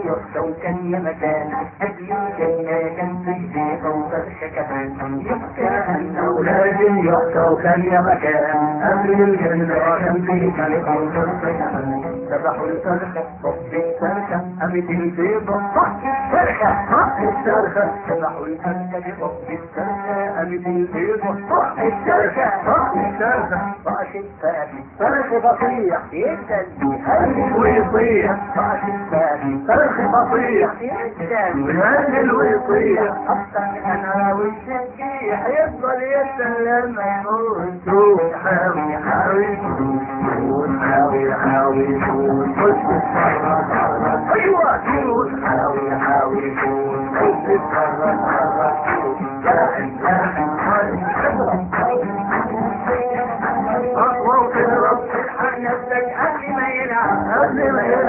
يخشوا كان يا مكان قبل الجنة كان في زيفة وفرشة كمان يحكى أن أولاد يخشوا كان يا مكان قبل الجنة كان في زيفة وفرشة كمان ذبحوا الفرخة صف الفرخة قامت البيضة صح الفرخة صح الفرخة ذبحوا الفرخة بصف الفرخة قامت البيضة صح الفرخة صح الفرخة صح الفرخة فرخ بطيح يدل هل ويطيح صح الفرخة فرخ بطيح يدل هل ويطيح أبطل أنا والشجيح يفضل يسلم يمر السوق حاوي حاوي يموت حاوي حاوي يموت خش تتحرك حرك أيوة تموت حاوي حاوي يموت خش تتحرك حرك جاهز جاهز حاضر أقوى وتضرب تلحق نفسك قبل ما يلعب